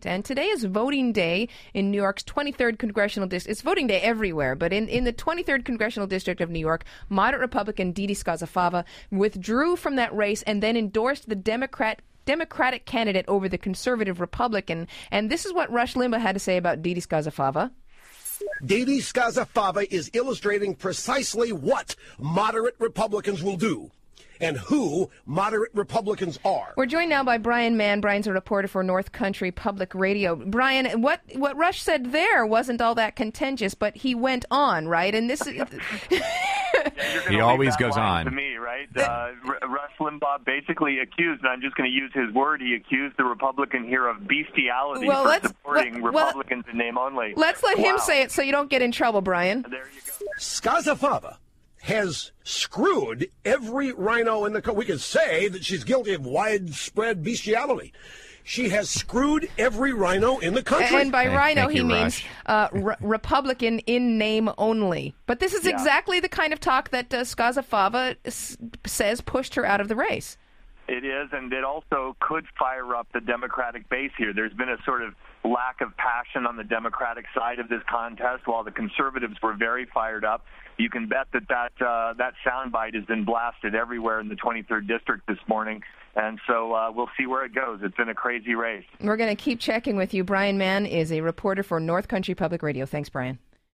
tonight. And today is voting day in New York's 23rd Congressional District. It's voting day everywhere, but in the 23rd Congressional District of New York, moderate Republican Didi Scazafava withdrew from that race and then endorsed the Democratic candidate over the conservative Republican. And this is what Rush Limbaugh had to say about Didi Scazafava. Didi Scazafava is illustrating precisely what moderate Republicans will do and who moderate Republicans are. We're joined now by Brian Mann. Brian's a reporter for North Country Public Radio. Brian, what Rush said there wasn't all that contentious, but he went on, right? And this is... He always goes on. To me, right? Rush Limbaugh basically accused, and I'm just going to use his word, he accused the Republican here of bestiality for supporting Republicans in name only. Let's let him say it so you don't get in trouble, Brian. There you go. Scazafava has screwed every rhino in the country. We can say that she's guilty of widespread bestiality. She has screwed every rhino in the country. And by rhino, he means Republican in name only. But this is exactly the kind of talk that Scazafava says pushed her out of the race. It is, and it also could fire up the Democratic base here. There's been a sort of lack of passion on the Democratic side of this contest, while the conservatives were very fired up. You can bet that soundbite has been blasted everywhere in the 23rd District this morning, and so we'll see where it goes. It's been a crazy race. We're going to keep checking with you. Brian Mann is a reporter for North Country Public Radio. Thanks, Brian.